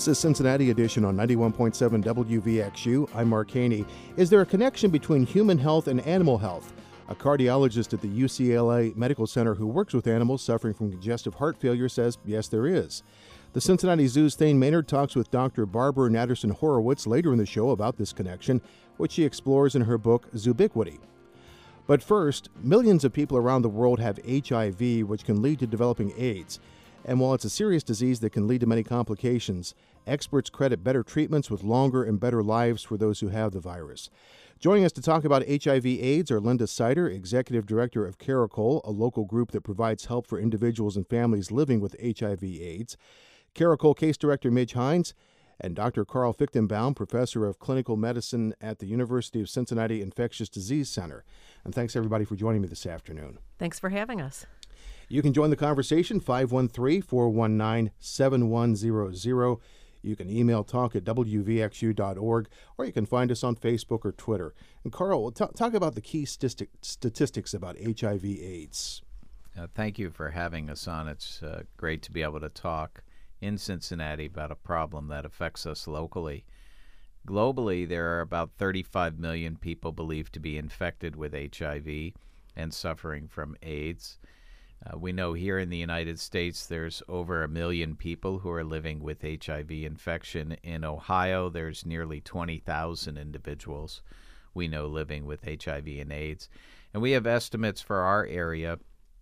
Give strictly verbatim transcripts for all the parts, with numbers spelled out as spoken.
This is Cincinnati Edition on ninety-one point seven W V X U. I'm Mark Haney. Is there a connection between human health and animal health? A cardiologist at the U C L A Medical Center who works with animals suffering from congestive heart failure says, yes, there is. The Cincinnati Zoo's Thane Maynard talks with Doctor Barbara Natterson Horowitz later in the show about this connection, which she explores in her book, Zoobiquity. But first, millions of people around the world have H I V, which can lead to developing AIDS. And while it's a serious disease that can lead to many complications, experts credit better treatments with longer and better lives for those who have the virus. Joining us to talk about H I V AIDS are Linda Sider, Executive Director of Caracol, a local group that provides help for individuals and families living with H I V AIDS, Caracol Case Director Midge Hines, and Doctor Carl Fichtenbaum, Professor of Clinical Medicine at the University of Cincinnati Infectious Disease Center. And thanks, everybody, for joining me this afternoon. Thanks for having us. You can join the conversation, five one three, four one nine, seven one zero zero. You can email talk at w v x u dot org, or you can find us on Facebook or Twitter. And Carl, t- talk about the key statistic, statistics about H I V AIDS. Uh, thank you for having us on. It's uh, great to be able to talk in Cincinnati about a problem that affects us locally. Globally, there are about thirty-five million people believed to be infected with H I V and suffering from AIDS. Uh, we know here in the United States there's over a million people who are living with H I V infection. In Ohio, there's nearly twenty thousand individuals we know living with H I V and AIDS. And we have estimates for our area.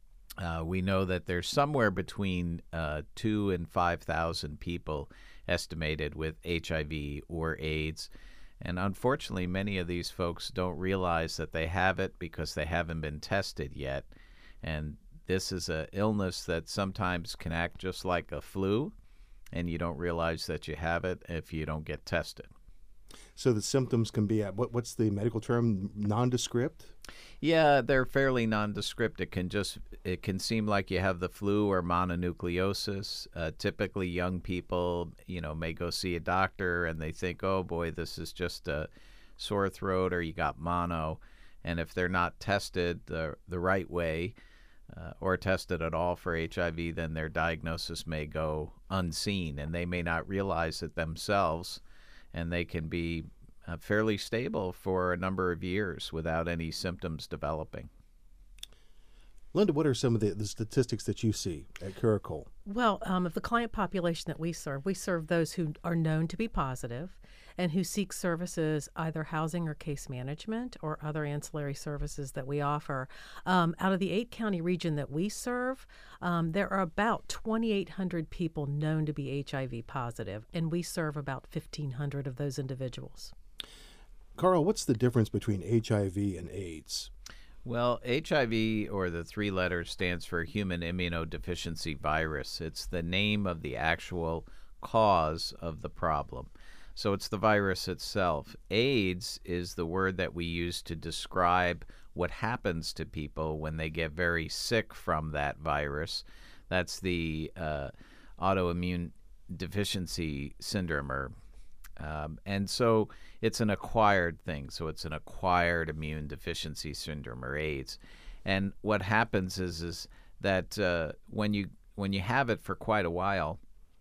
Uh, we know that there's somewhere between uh, two and five thousand people estimated with H I V or AIDS. And unfortunately, many of these folks don't realize that they have it because they haven't been tested yet. And this is an illness that sometimes can act just like a flu, and you don't realize that you have it if you don't get tested. So the symptoms can be, at, what, what's the medical term, nondescript? Yeah, they're fairly nondescript. It can just, it can seem like you have the flu or mononucleosis. Uh, typically, young people, you know, may go see a doctor and they think, oh boy, this is just a sore throat or you got mono. And if they're not tested the the right way, Uh, or tested at all for H I V, then their diagnosis may go unseen, and they may not realize it themselves, and they can be uh, fairly stable for a number of years without any symptoms developing. Linda, what are some of the, the statistics that you see at Caracol? Well, um, of the client population that we serve, we serve those who are known to be positive and who seek services, either housing or case management or other ancillary services that we offer. Um, out of the eight-county region that we serve, um, there are about twenty-eight hundred people known to be H I V positive, and we serve about fifteen hundred of those individuals. Carl, what's the difference between H I V and AIDS? Well, H I V, or the three letters, stands for Human Immunodeficiency Virus. It's the name of the actual cause of the problem. So it's the virus itself. AIDS is the word that we use to describe what happens to people when they get very sick from that virus. That's the uh, autoimmune deficiency syndrome, or Um, and so it's an acquired thing. So it's an acquired immune deficiency syndrome, or AIDS. And what happens is is that uh, when you when you have it for quite a while,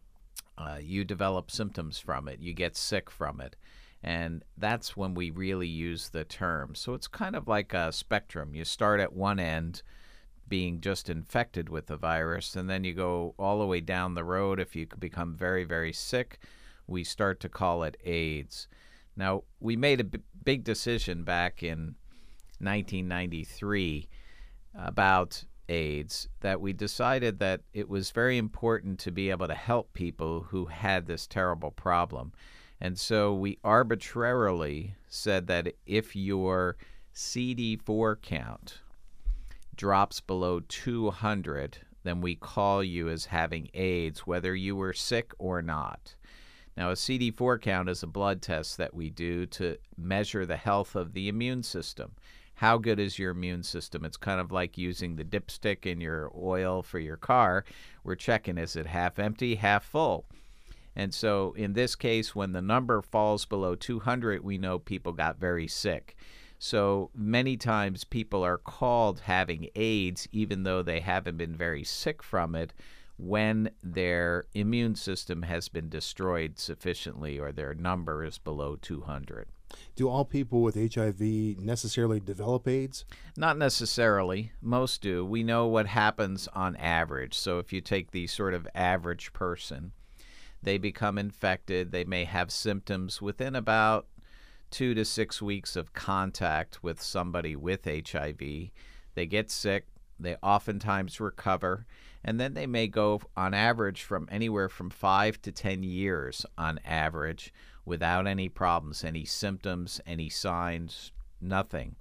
uh, you develop symptoms from it. You get sick from it. And that's when we really use the term. So it's kind of like a spectrum. You start at one end, being just infected with the virus, and then you go all the way down the road. If you become very, very sick, we start to call it AIDS. Now, we made a b- big decision back in nineteen ninety-three about AIDS, that we decided that it was very important to be able to help people who had this terrible problem. And so we arbitrarily said that if your C D four count drops below two hundred, then we call you as having AIDS, whether you were sick or not. Now, a C D four count is a blood test that we do to measure the health of the immune system. How good is your immune system? It's kind of like using the dipstick in your oil for your car. We're checking, is it half empty, half full? And so in this case, when the number falls below two hundred, we know people got very sick. So many times people are called having AIDS, even though they haven't been very sick from it, when their immune system has been destroyed sufficiently or their number is below two hundred. Do all people with H I V necessarily develop AIDS? Not necessarily. Most do. We know what happens on average. So if you take the sort of average person, they become infected. They may have symptoms within about two to six weeks of contact with somebody with H I V. They get sick. They oftentimes recover. And then they may go, on average, from anywhere from five to ten years on average without any problems, any symptoms, any signs, nothing.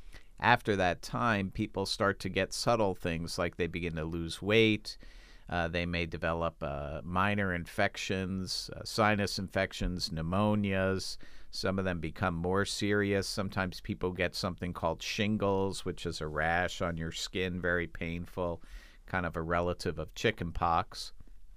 After that time, people start to get subtle things like they begin to lose weight. Uh, they may develop uh, minor infections, uh, sinus infections, pneumonias. Some of them become more serious. Sometimes people get something called shingles, which is a rash on your skin, very painful, kind of a relative of chickenpox.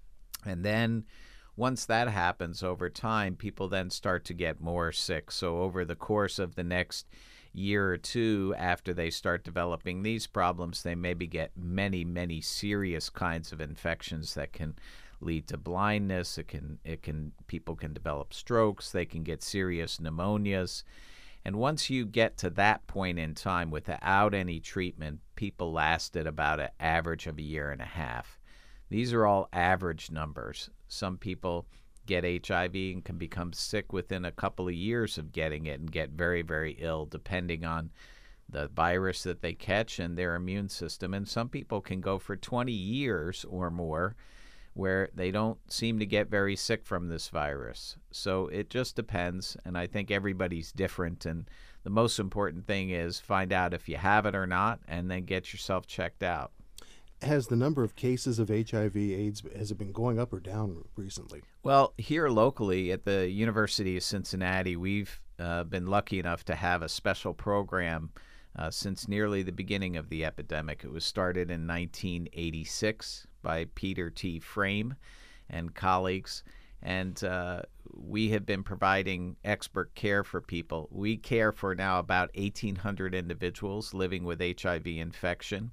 And then once that happens over time, people then start to get more sick. So over the course of the next year or two after they start developing these problems, they maybe get many, many serious kinds of infections that can lead to blindness. It can, it can, people can develop strokes. They can get serious pneumonias. And once you get to that point in time without any treatment, people last at about an average of a year and a half. These are all average numbers. Some people get H I V and can become sick within a couple of years of getting it and get very, very ill, depending on the virus that they catch and their immune system. And some people can go for twenty years or more where they don't seem to get very sick from this virus. So it just depends, and I think everybody's different. And the most important thing is find out if you have it or not, and then get yourself checked out. Has the number of cases of H I V AIDS, has it been going up or down recently? Well, here locally at the University of Cincinnati, we've uh, been lucky enough to have a special program uh, since nearly the beginning of the epidemic. It was started in nineteen eighty-six by Peter T. Frame and colleagues, and uh, we have been providing expert care for people. We care for now about eighteen hundred individuals living with H I V infection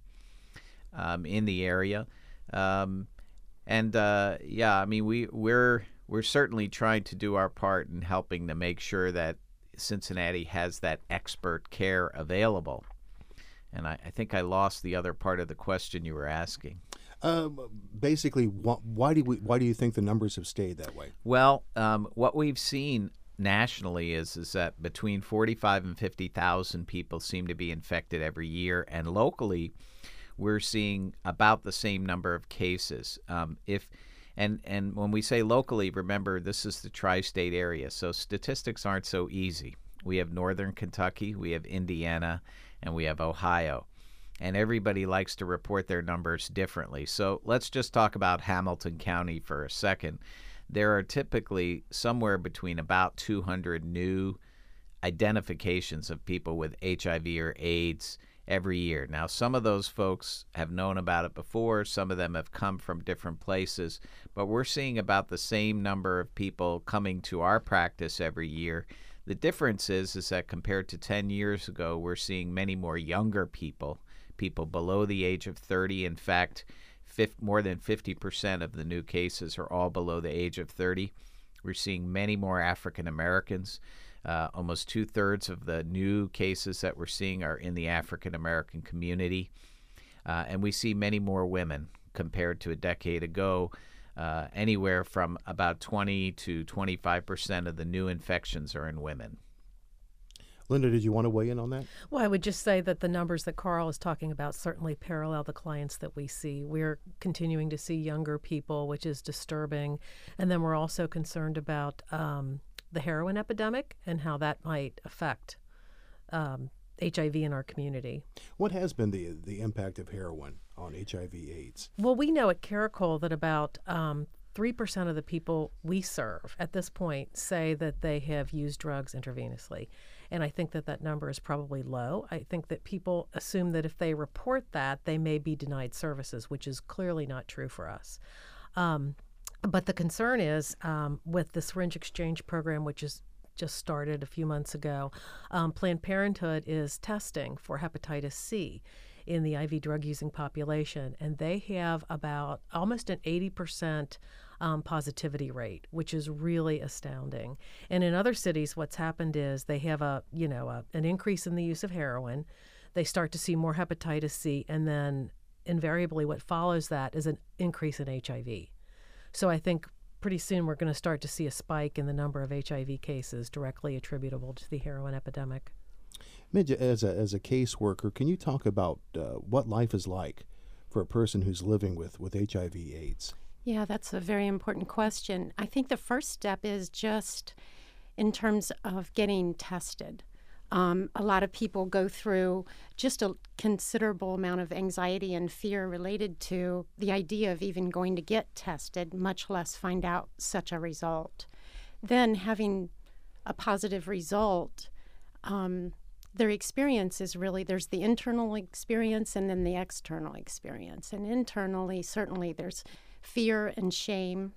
um, in the area. Um, and uh, yeah, I mean, we, we're, we're certainly trying to do our part in helping to make sure that Cincinnati has that expert care available. And I, I think I lost the other part of the question you were asking. Uh, basically, wh- why do we, why do you think the numbers have stayed that way? Well, um, what we've seen nationally is is that between forty-five and fifty thousand people seem to be infected every year, and locally, we're seeing about the same number of cases. Um, if and and when we say locally, remember this is the tri-state area, so statistics aren't so easy. We have northern Kentucky, we have Indiana, and we have Ohio. And everybody likes to report their numbers differently. So let's just talk about Hamilton County for a second. There are typically somewhere between about two hundred new identifications of people with H I V or AIDS every year. Now, some of those folks have known about it before. Some of them have come from different places. But we're seeing about the same number of people coming to our practice every year. The difference is, is that compared to ten years ago, we're seeing many more younger people. People below the age of thirty. In fact, fifty, more than fifty percent of the new cases are all below the age of thirty. We're seeing many more African Americans. Uh, almost two-thirds of the new cases that we're seeing are in the African American community. Uh, and we see many more women compared to a decade ago. Uh, anywhere from about twenty to twenty-five percent of the new infections are in women. Linda, did you want to weigh in on that? Well, I would just say that the numbers that Carl is talking about certainly parallel the clients that we see. We're continuing to see younger people, which is disturbing. And then we're also concerned about um, the heroin epidemic and how that might affect um, H I V in our community. What has been the the impact of heroin on H I V AIDS? Well, we know at Caracol that about um, three percent of the people we serve at this point say that they have used drugs intravenously. And I think that that number is probably low. I think that people assume that if they report that, they may be denied services, which is clearly not true for us. Um, but the concern is um, with the syringe exchange program, which is just started a few months ago, um, Planned Parenthood is testing for hepatitis C in the I V drug using population, and they have about almost an eighty percent um, positivity rate, which is really astounding. And in other cities, what's happened is they have a you know a, an increase in the use of heroin. They start to see more hepatitis C, and then invariably what follows that is an increase in H I V. So I think pretty soon we're going to start to see a spike in the number of H I V cases directly attributable to the heroin epidemic. Midge, as a, as a caseworker, can you talk about uh, what life is like for a person who's living with, with H I V AIDS? Yeah, that's a very important question. I think the first step is just in terms of getting tested. Um, a lot of people go through just a considerable amount of anxiety and fear related to the idea of even going to get tested, much less find out such a result. Then having a positive result, um, their experience is really, there's the internal experience and then the external experience. And internally, certainly there's fear and shame.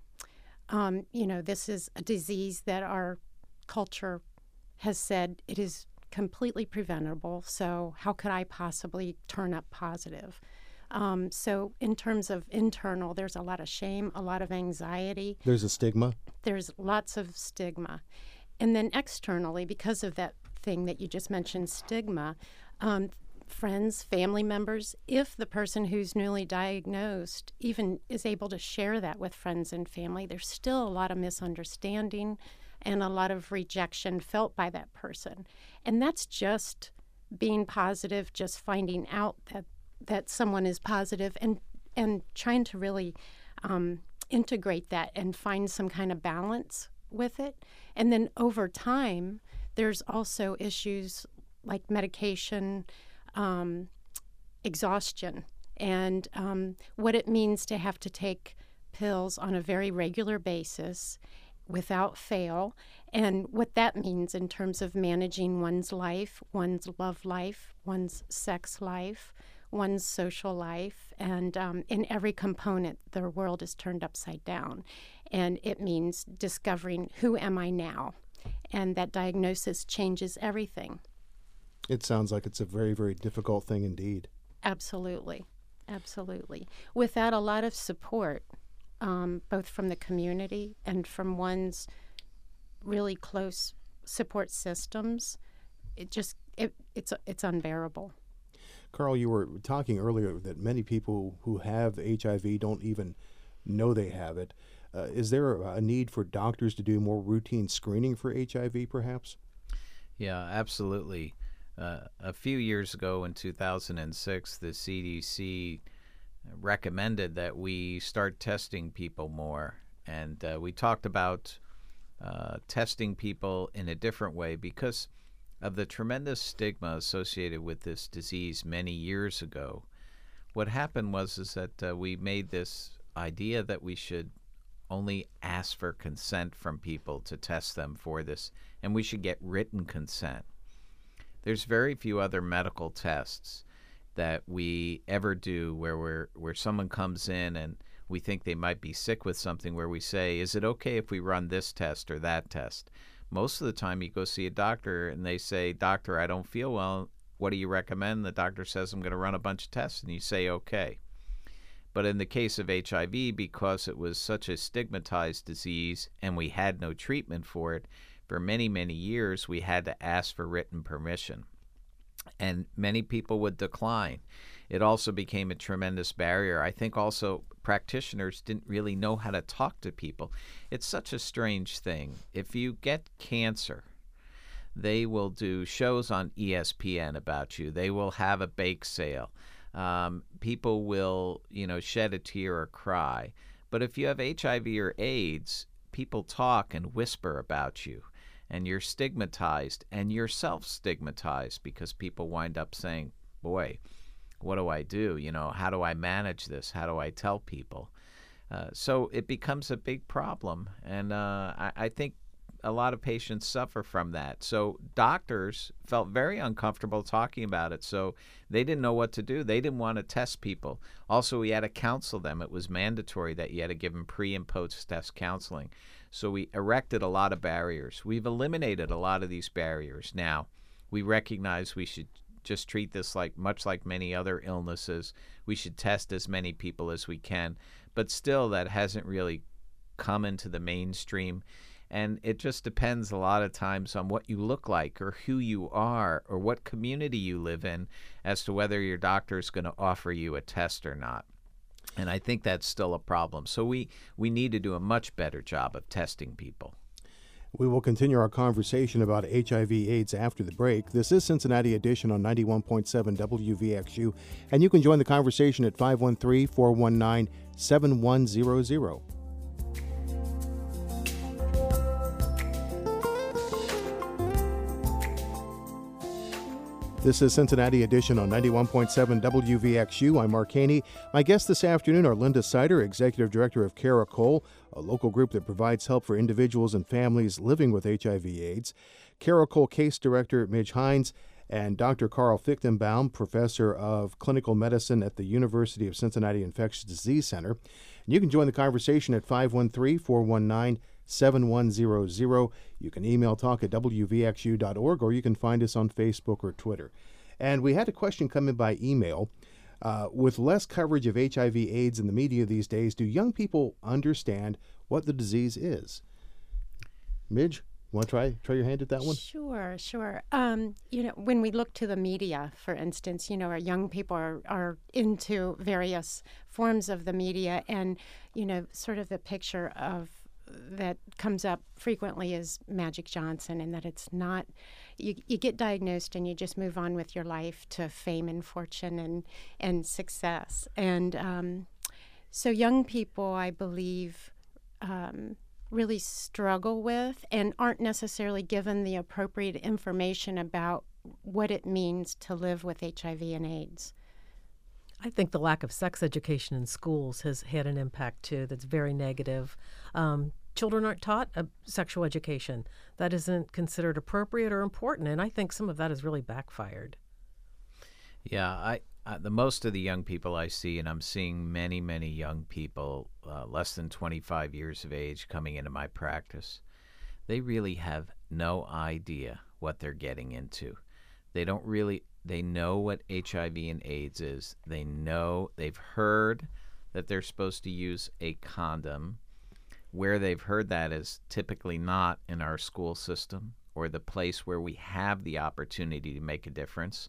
Um, you know, this is a disease that our culture has said it is completely preventable, so how could I possibly turn up positive? Um, so in terms of internal, there's a lot of shame, a lot of anxiety. There's a stigma? There's lots of stigma. And then externally, because of that thing that you just mentioned, stigma, um, friends, family members, if the person who's newly diagnosed even is able to share that with friends and family, there's still a lot of misunderstanding and a lot of rejection felt by that person. And that's just being positive, just finding out that, that someone is positive and, and trying to really um, integrate that and find some kind of balance with it. And then over time, there's also issues like medication, um, exhaustion, and um, what it means to have to take pills on a very regular basis without fail, and what that means in terms of managing one's life, one's love life, one's sex life, one's social life, and um, in every component, the world is turned upside down. And it means discovering, who am I now? And that diagnosis changes everything. It sounds like it's a very, very difficult thing indeed. Absolutely. Absolutely. Without a lot of support, Um, both from the community and from one's really close support systems, it just it, it's it's unbearable. Carl, you were talking earlier that many people who have H I V don't even know they have it. Uh, is there a need for doctors to do more routine screening for H I V, perhaps? Yeah, absolutely. Uh, a few years ago in two thousand six, the C D C recommended that we start testing people more. And uh, we talked about uh, testing people in a different way because of the tremendous stigma associated with this disease many years ago. What happened was is that uh, we made this idea that we should only ask for consent from people to test them for this, and we should get written consent. There's very few other medical tests that we ever do where we're, where someone comes in and we think they might be sick with something, where we say, is it okay if we run this test or that test? Most of the time you go see a doctor and they say, doctor, I don't feel well. What do you recommend? The doctor says, I'm going to run a bunch of tests. And you say, okay. But in the case of H I V, because it was such a stigmatized disease and we had no treatment for it, for many, many years, we had to ask for written permission. And many people would decline. It also became a tremendous barrier. I think also practitioners didn't really know how to talk to people. It's such a strange thing. If you get cancer, they will do shows on E S P N about you. They will have a bake sale. Um, people will, you know, shed a tear or cry. But if you have H I V or AIDS, people talk and whisper about you. And you're stigmatized and you're self-stigmatized because people wind up saying, boy, what do I do? You know, how do I manage this? How do I tell people? Uh, so it becomes a big problem. And uh, I, I think a lot of patients suffer from that. So doctors felt very uncomfortable talking about it. So they didn't know what to do. They didn't want to test people. Also, we had to counsel them. It was mandatory that you had to give them pre and post test counseling. So we erected a lot of barriers. We've eliminated a lot of these barriers. Now, we recognize we should just treat this like much like many other illnesses. We should test as many people as we can. But still, that hasn't really come into the mainstream. And it just depends a lot of times on what you look like or who you are or what community you live in as to whether your doctor is going to offer you a test or not. And I think that's still a problem. So we, we need to do a much better job of testing people. We will continue our conversation about H I V AIDS after the break. This is Cincinnati Edition on ninety-one point seven W V X U, and you can join the conversation at five one three, four one nine, seven one zero zero. This is Cincinnati Edition on ninety-one point seven W V X U. I'm Mark Haney. My guests this afternoon are Linda Sider, Executive Director of Cara Cole, a local group that provides help for individuals and families living with H I V AIDS, Cara Cole Case Director Midge Hines, and Doctor Carl Fichtenbaum, Professor of Clinical Medicine at the University of Cincinnati Infectious Disease Center. And you can join the conversation at five one three, four one nine, seven one zero zero. You can email talk at w v x u dot org, or you can find us on Facebook or Twitter. And we had a question come in by email. Uh, with less coverage of H I V AIDS in the media these days, do young people understand what the disease is? Midge, want to try try your hand at that one? Sure, sure. Um, you know, when we look to the media, for instance, you know, our young people are, are into various forms of the media, and, you know, sort of the picture of that comes up frequently is Magic Johnson, and that it's not, you, you get diagnosed and you just move on with your life to fame and fortune and, and success. And um, so young people, I believe, um, really struggle with and aren't necessarily given the appropriate information about what it means to live with H I V and AIDS. I think the lack of sex education in schools has had an impact, too, that's very negative. Um, children aren't taught a sexual education. That isn't considered appropriate or important, and I think some of that has really backfired. Yeah, I, I the most of the young people I see, and I'm seeing many, many young people, uh, less than twenty-five years of age, coming into my practice, they really have no idea what they're getting into. They don't really... They know what H I V and AIDS is. They know, they've heard that they're supposed to use a condom. Where they've heard that is typically not in our school system or the place where we have the opportunity to make a difference.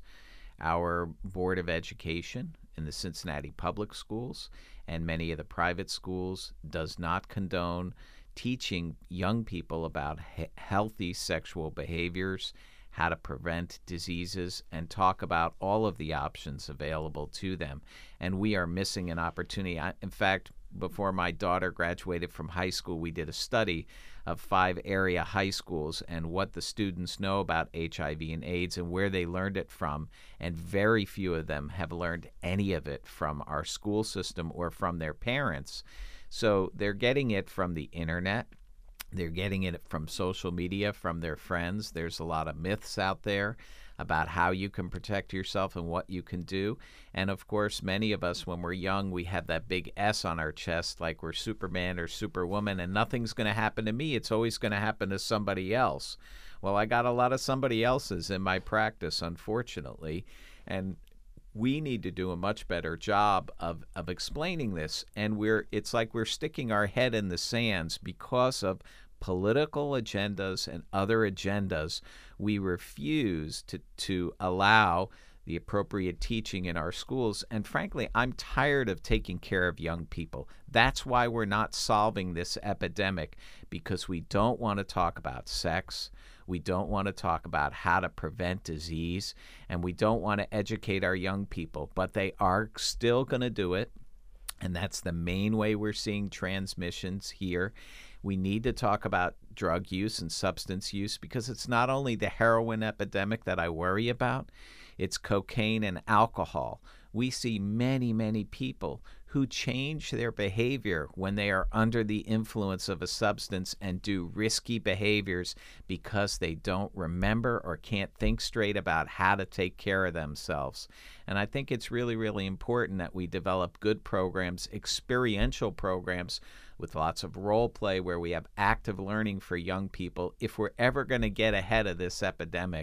Our Board of Education in the Cincinnati public schools and many of the private schools does not condone teaching young people about he- healthy sexual behaviors, how to prevent diseases, and talk about all of the options available to them. And we are missing an opportunity. I, in fact, before my daughter graduated from high school, we did a study of five area high schools and what the students know about H I V and AIDS and where they learned it from. And very few of them have learned any of it from our school system or from their parents. So they're getting it from the internet. They're getting it from social media, from their friends. There's a lot of myths out there about how you can protect yourself and what you can do. And, of course, many of us, when we're young, we have that big S on our chest, like we're Superman or Superwoman, and nothing's going to happen to me. It's always going to happen to somebody else. Well, I got a lot of somebody else's in my practice, unfortunately, and we need to do a much better job of, of explaining this. And we're it's like we're sticking our head in the sands because of political agendas and other agendas. We refuse to, to allow the appropriate teaching in our schools. And frankly, I'm tired of taking care of young people. That's why we're not solving this epidemic, because we don't want to talk about sex. We don't want to talk about how to prevent disease, and we don't want to educate our young people, but they are still going to do it. And that's the main way we're seeing transmissions here. We need to talk about drug use and substance use, because it's not only the heroin epidemic that I worry about, it's cocaine and alcohol. We see many, many people who change their behavior when they are under the influence of a substance and do risky behaviors because they don't remember or can't think straight about how to take care of themselves. And I think it's really, really important that we develop good programs, experiential programs with lots of role play where we have active learning for young people if we're ever going to get ahead of this epidemic.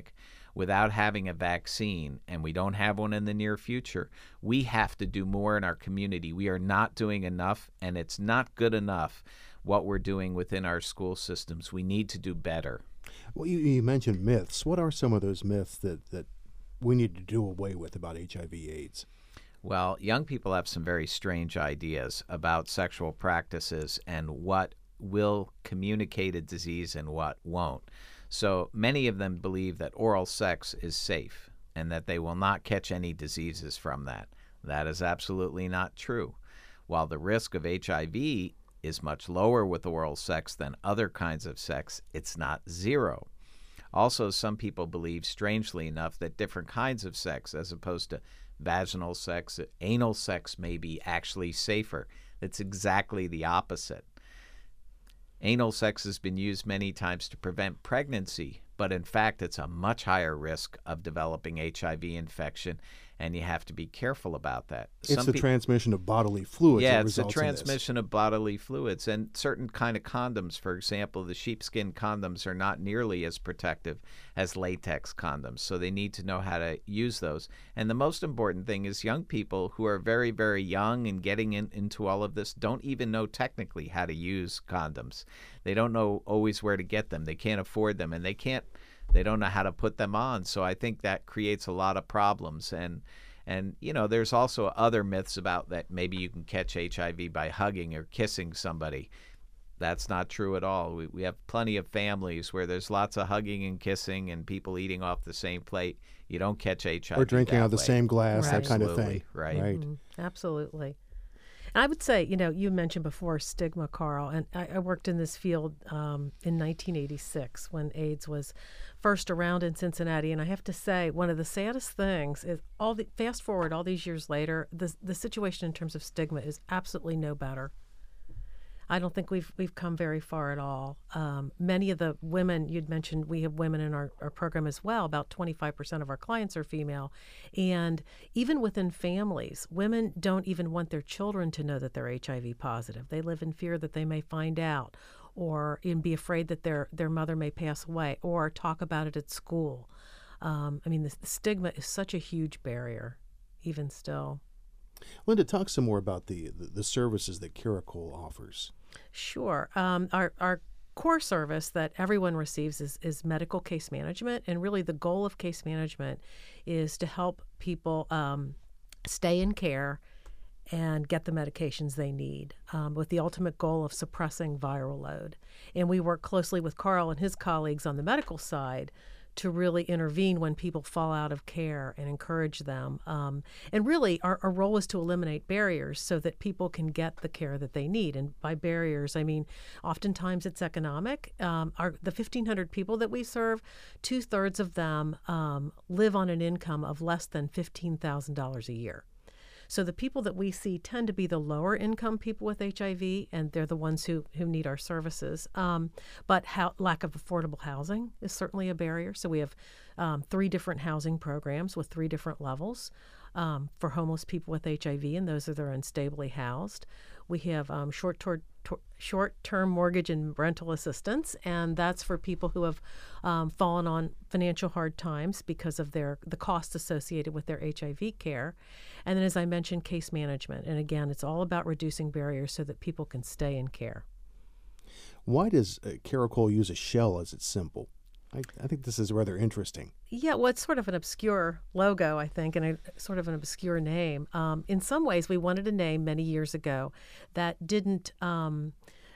without having a vaccine, and we don't have one in the near future, we have to do more in our community. We are not doing enough, and it's not good enough what we're doing within our school systems. We need to do better. Well, you, you mentioned myths. What are some of those myths that, that we need to do away with about H I V AIDS? Well, young people have some very strange ideas about sexual practices and what will communicate a disease and what won't. So many of them believe that oral sex is safe and that they will not catch any diseases from that. That is absolutely not true. While the risk of H I V is much lower with oral sex than other kinds of sex, it's not zero. Also, some people believe, strangely enough, that different kinds of sex, as opposed to vaginal sex, anal sex may be actually safer. It's exactly the opposite. Anal sex has been used many times to prevent pregnancy, but in fact, it's a much higher risk of developing H I V infection, and you have to be careful about that. It's Some the peop- transmission of bodily fluids. Yeah, that it's the results in this. transmission of bodily fluids, and certain kind of condoms. For example, the sheepskin condoms are not nearly as protective as latex condoms, so they need to know how to use those. And the most important thing is young people who are very, very young and getting in, into all of this don't even know technically how to use condoms. They don't know always where to get them. They can't afford them, and they can't. They don't know how to put them on. So I think that creates a lot of problems. And And, you know, there's also other myths about that maybe you can catch H I V by hugging or kissing somebody. That's not true at all. We, we have plenty of families where there's lots of hugging and kissing and people eating off the same plate. You don't catch H I V Or drinking that out of the way. same glass, Right. that kind of Absolutely, thing. right. Right. Mhm, absolutely. And I would say, you know, you mentioned before stigma, Carl, and I, I worked in this field um, in nineteen eighty-six when AIDS was first around in Cincinnati. And I have to say, one of the saddest things is all the fast forward all these years later, the the situation in terms of stigma is absolutely no better. I don't think we've we've come very far at all. Um, many of the women you'd mentioned, we have women in our, our program as well. About twenty-five percent of our clients are female. And even within families, women don't even want their children to know that they're H I V positive. They live in fear that they may find out or even be afraid that their, their mother may pass away or talk about it at school. Um, I mean, the, the stigma is such a huge barrier, even still. Linda, talk some more about the, the, the services that Caracol offers. Sure. Um, our, our core service that everyone receives is, is medical case management. And really the goal of case management is to help people um, stay in care and get the medications they need, um, with the ultimate goal of suppressing viral load. And we work closely with Carl and his colleagues on the medical side to really intervene when people fall out of care and encourage them. Um, and really, our, our role is to eliminate barriers so that people can get the care that they need. And by barriers, I mean, oftentimes it's economic. Um, our, the fifteen hundred people that we serve, two-thirds of them um, live on an income of less than fifteen thousand dollars a year. So the people that we see tend to be the lower income people with H I V, and they're the ones who, who need our services. Um, but how, lack of affordable housing is certainly a barrier. So we have um, three different housing programs with three different levels um, for homeless people with H I V, and those are that are unstably housed. We have um, short-term short-term mortgage and rental assistance, and that's for people who have um, fallen on financial hard times because of their the costs associated with their H I V care. And then, as I mentioned, case management. And again, it's all about reducing barriers so that people can stay in care. Why does uh, Caracol use a shell as its symbol? I, I think this is rather interesting. Yeah, well, it's sort of an obscure logo, I think, and a, sort of an obscure name. Um, in some ways, we wanted a name many years ago that didn't um,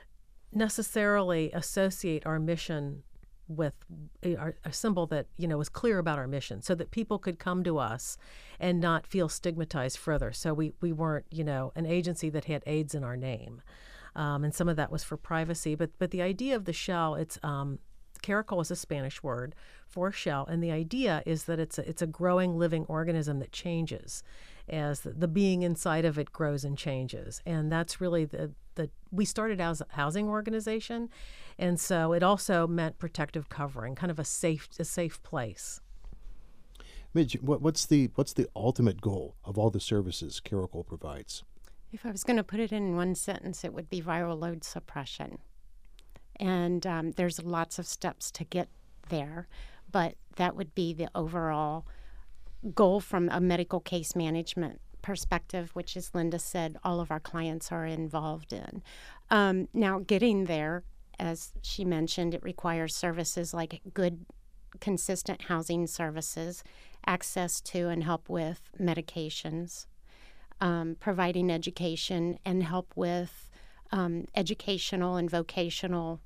necessarily associate our mission with a, our, a symbol that, you know, was clear about our mission so that people could come to us and not feel stigmatized further. So we, we weren't, you know, an agency that had AIDS in our name. Um, and some of that was for privacy. But but the idea of the shell, it's um, Caracol is a Spanish word for shell, and the idea is that it's a, it's a growing living organism that changes as the, the being inside of it grows and changes. And that's really the, the we started as a housing organization, and so it also meant protective covering, kind of a safe a safe place. Midge, what, what's the what's the ultimate goal of all the services Caracol provides? If I was going to put it in one sentence, it would be viral load suppression. And um, there's lots of steps to get there. but that would be the overall goal from a medical case management perspective, which, as Linda said, all of our clients are involved in. Um, now, getting there, as she mentioned, it requires services like good, consistent housing services, access to and help with medications, um, providing education and help with um, educational and vocational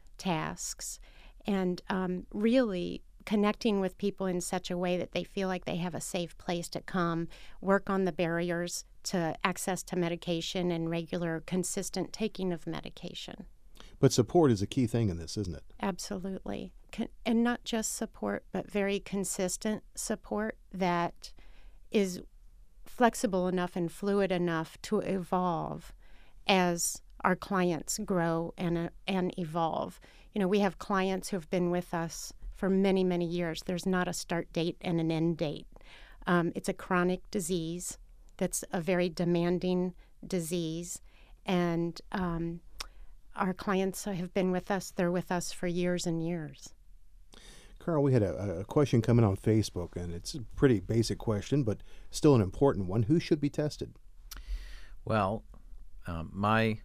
tasks, and um, really connecting with people in such a way that they feel like they have a safe place to come, work on the barriers to access to medication and regular, consistent taking of medication. But support is a key thing in this, isn't it? Absolutely. Con- and not just support, but very consistent support that is flexible enough and fluid enough to evolve as our clients grow and, uh, and evolve. You know, we have clients who have been with us for many, many years. There's not a start date and an end date. Um, it's a chronic disease that's a very demanding disease. And um, our clients have been with us. They're with us for years and years. Carl, we had a, a question coming on Facebook, and it's a pretty basic question, but still an important one. Who should be tested? Well, um, my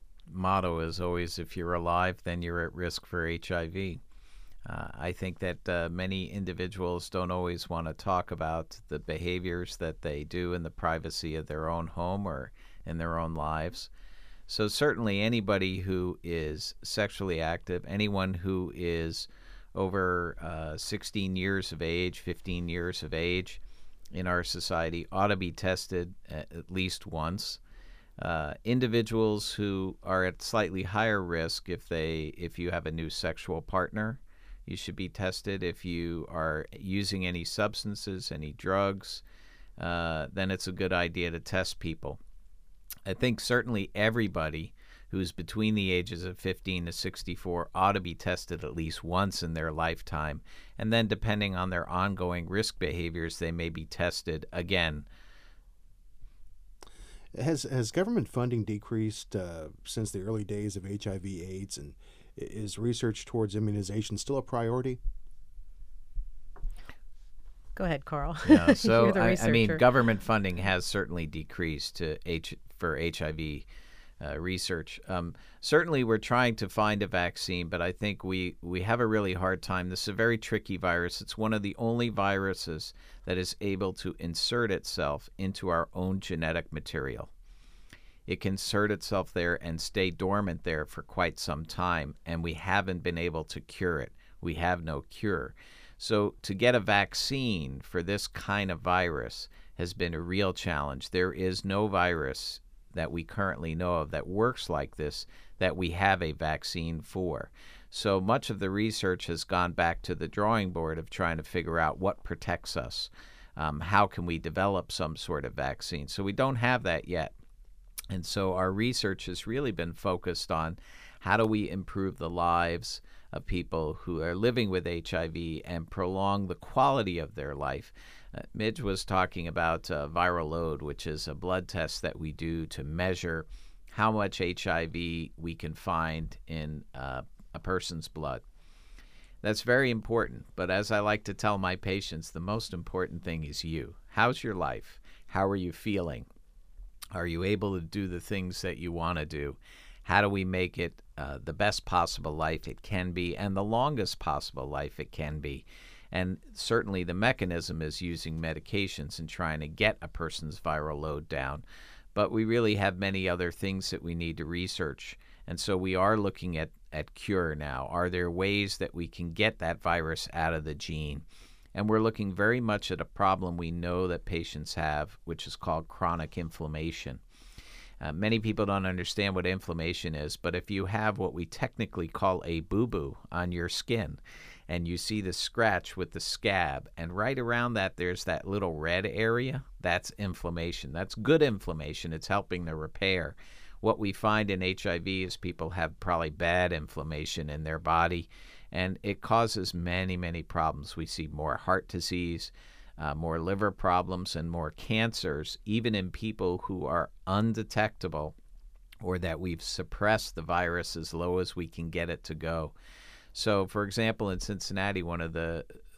motto is always, if you're alive, then you're at risk for H I V. Uh, I think that uh, many individuals don't always want to talk about the behaviors that they do in the privacy of their own home or in their own lives. So certainly anybody who is sexually active, anyone who is over uh, sixteen years of age, fifteen years of age in our society ought to be tested at, at least once. Uh, individuals who are at slightly higher risk, if they if you have a new sexual partner, you should be tested. If you are using any substances, any drugs, uh, then it's a good idea to test people. I think certainly everybody who's between the ages of fifteen to sixty-four ought to be tested at least once in their lifetime. And then depending on their ongoing risk behaviors, they may be tested again. Has has government funding decreased uh, since the early days of H I V AIDS, and is research towards immunization still a priority? Go ahead, Carl. Yeah, so You're the I, I researcher. mean, government funding has certainly decreased to H for H I V uh, research. Um, certainly, we're trying to find a vaccine, but I think we we have a really hard time. This is a very tricky virus. It's one of the only viruses that is able to insert itself into our own genetic material. It can insert itself there and stay dormant there for quite some time, and we haven't been able to cure it. We have no cure. So to get a vaccine for this kind of virus has been a real challenge. There is no virus that we currently know of that works like this that we have a vaccine for. So much of the research has gone back to the drawing board of trying to figure out what protects us. Um, how can we develop some sort of vaccine? So we don't have that yet. And so our research has really been focused on how do we improve the lives of people who are living with H I V and prolong the quality of their life. Uh, Midge was talking about uh, viral load, which is a blood test that we do to measure how much H I V we can find in uh, a person's blood. That's very important, but as I like to tell my patients, the most important thing is you. How's your life? How are you feeling? Are you able to do the things that you want to do? How do we make it uh, the best possible life it can be and the longest possible life it can be? And certainly the mechanism is using medications and trying to get a person's viral load down. But we really have many other things that we need to research. And so we are looking at, at cure now. Are there ways that we can get that virus out of the gene? And we're looking very much at a problem we know that patients have, which is called chronic inflammation. Uh, many people don't understand what inflammation is, but if you have what we technically call a boo-boo on your skin, and you see the scratch with the scab, and right around that there's that little red area, that's inflammation. That's good inflammation. It's helping the repair. What we find in H I V is people have probably bad inflammation in their body, and it causes many, many problems. We see more heart disease, uh, more liver problems, and more cancers, even in people who are undetectable or that we've suppressed the virus as low as we can get it to go. So, for example, in Cincinnati, one of the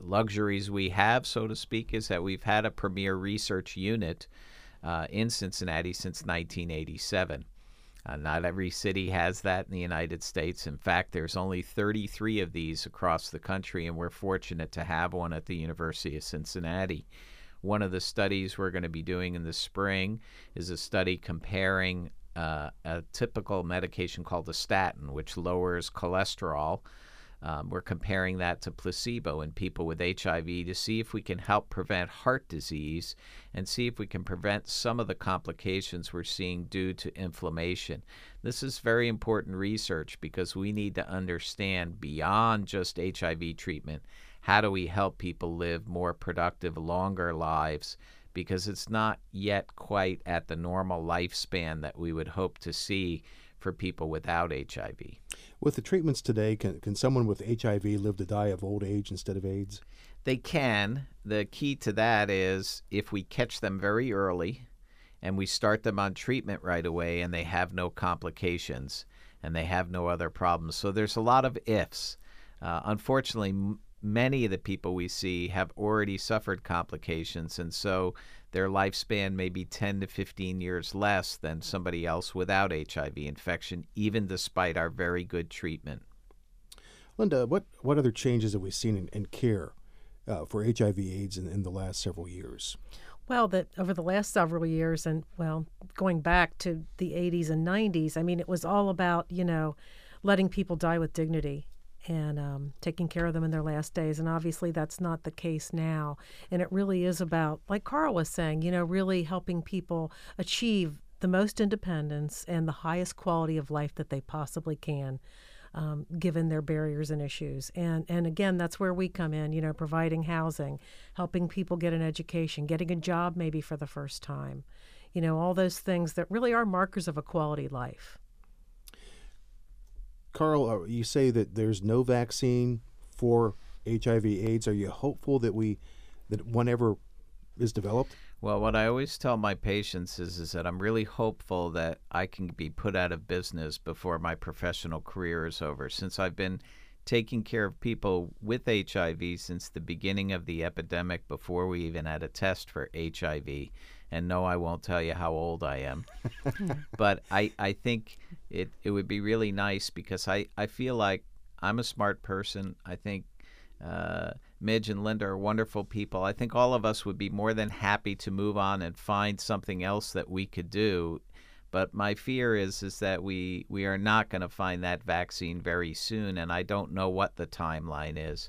luxuries we have, so to speak, is that we've had a premier research unit uh, in Cincinnati since nineteen eighty-seven. Uh, not every city has that in the United States. In fact, there's only thirty-three of these across the country, and we're fortunate to have one at the University of Cincinnati. One of the studies we're going to be doing in the spring is a study comparing uh, a typical medication called a statin, which lowers cholesterol. Um, we're comparing that to placebo in people with H I V to see if we can help prevent heart disease and see if we can prevent some of the complications we're seeing due to inflammation. This is very important research because we need to understand beyond just H I V treatment, how do we help people live more productive, longer lives, because it's not yet quite at the normal lifespan that we would hope to see for people without H I V. With the treatments today, can, can someone with H I V live to die of old age instead of AIDS? They can. The key to that is if we catch them very early and we start them on treatment right away and they have no complications and they have no other problems. So there's a lot of ifs. Uh, unfortunately, m- many of the people we see have already suffered complications, and so their lifespan may be ten to fifteen years less than somebody else without H I V infection, even despite our very good treatment. Linda, what, what other changes have we seen in, in care uh, for H I V AIDS in, in the last several years? Well, that over the last several years, and well, going back to the eighties and nineties, I mean, it was all about, you know, letting people die with dignity and um, taking care of them in their last days. And obviously that's not the case now. And it really is about, like Carl was saying, you know, really helping people achieve the most independence and the highest quality of life that they possibly can, um, given their barriers and issues. And, and again, that's where we come in, you know, providing housing, helping people get an education, getting a job maybe for the first time, you know, all those things that really are markers of a quality life. Carl, uh, you say that there's no vaccine for H I V AIDS. Are you hopeful that we that one ever is developed? Well, what I always tell my patients is, is that I'm really hopeful that I can be put out of business before my professional career is over. Since I've been taking care of people with H I V since the beginning of the epidemic, before we even had a test for H I V. And no, I won't tell you how old I am. But I, I think it, it would be really nice because I, I feel like I'm a smart person. I think uh, Midge and Linda are wonderful people. I think all of us would be more than happy to move on and find something else that we could do. But my fear is is that we, we are not going to find that vaccine very soon, and I don't know what the timeline is.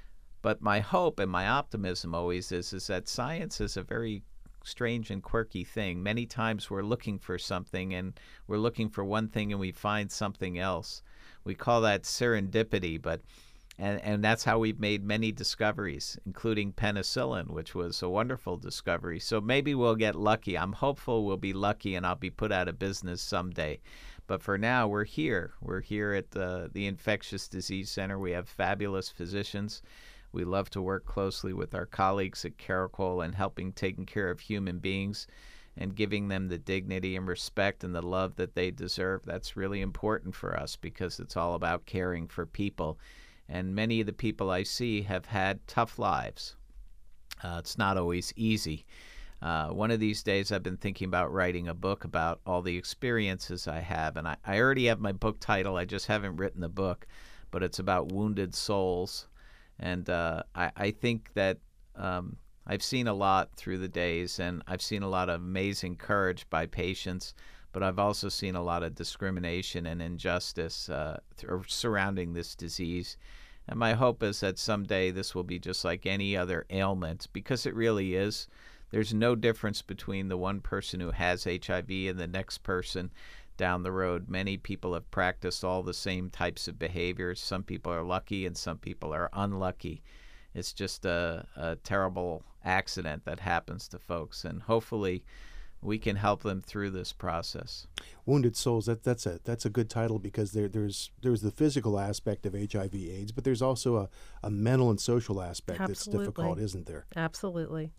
But my hope and my optimism always is, is that science is a very strange and quirky thing. Many times we're looking for something and we're looking for one thing and we find something else. We call that serendipity, but and, and that's how we've made many discoveries, including penicillin, which was a wonderful discovery. So maybe we'll get lucky. I'm hopeful we'll be lucky and I'll be put out of business someday. But for now, we're here. We're here at the, the Infectious Disease Center. We have fabulous physicians. We love to work closely with our colleagues at Caracol and helping taking care of human beings and giving them the dignity and respect and the love that they deserve. That's really important for us because it's all about caring for people. And many of the people I see have had tough lives. Uh, it's not always easy. Uh, one of these days I've been thinking about writing a book about all the experiences I have. And I, I already have my book title. I just haven't written the book, but it's about wounded souls. And uh, I, I think that um, I've seen a lot through the days, and I've seen a lot of amazing courage by patients, but I've also seen a lot of discrimination and injustice uh, th- surrounding this disease. And my hope is that someday this will be just like any other ailment, because it really is. There's no difference between the one person who has H I V and the next person down the road. Many people have practiced all the same types of behaviors. Some people are lucky and some people are unlucky. It's just a, a terrible accident that happens to folks, and hopefully we can help them through this process. Wounded Souls, that, that's a that's a good title because there, there's there's the physical aspect of H I V AIDS, but there's also a, a mental and social aspect Absolutely. that's difficult, isn't there? Absolutely.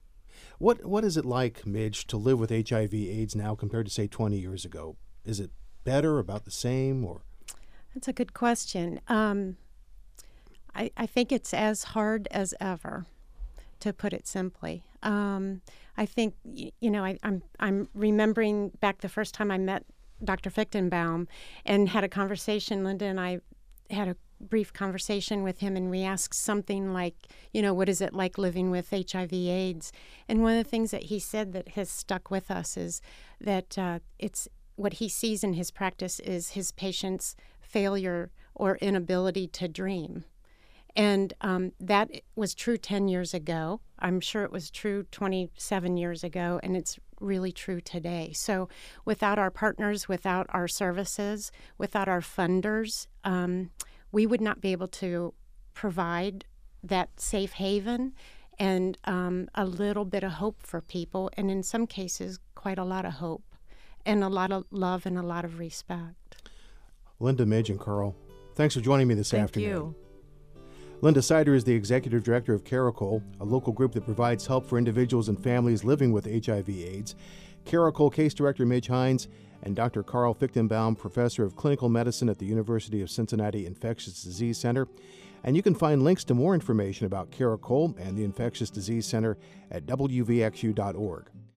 What What is it like, Midge, to live with H I V AIDS now compared to, say, twenty years ago? Is it better, about the same, or? That's a good question. Um, I, I think it's as hard as ever, to put it simply. Um, I think, y- you know, I, I'm I'm remembering back the first time I met Doctor Fichtenbaum and had a conversation. Linda and I had a brief conversation with him, and we asked something like, you know, what is it like living with H I V AIDS? And one of the things that he said that has stuck with us is that uh, it's what he sees in his practice is his patients' failure or inability to dream. And um, that was true ten years ago. I'm sure it was true twenty-seven years ago, and it's really true today. So without our partners, without our services, without our funders, um, we would not be able to provide that safe haven and um, a little bit of hope for people, and in some cases, quite a lot of hope, and a lot of love and a lot of respect. Linda, Midge, and Carl, thanks for joining me this Thank afternoon. you. Linda Sider is the executive director of Caracol, a local group that provides help for individuals and families living with H I V AIDS. Caracol case director Midge Hines and Doctor Carl Fichtenbaum, professor of clinical medicine at the University of Cincinnati Infectious Disease Center. And you can find links to more information about Caracol and the Infectious Disease Center at W V X U dot org.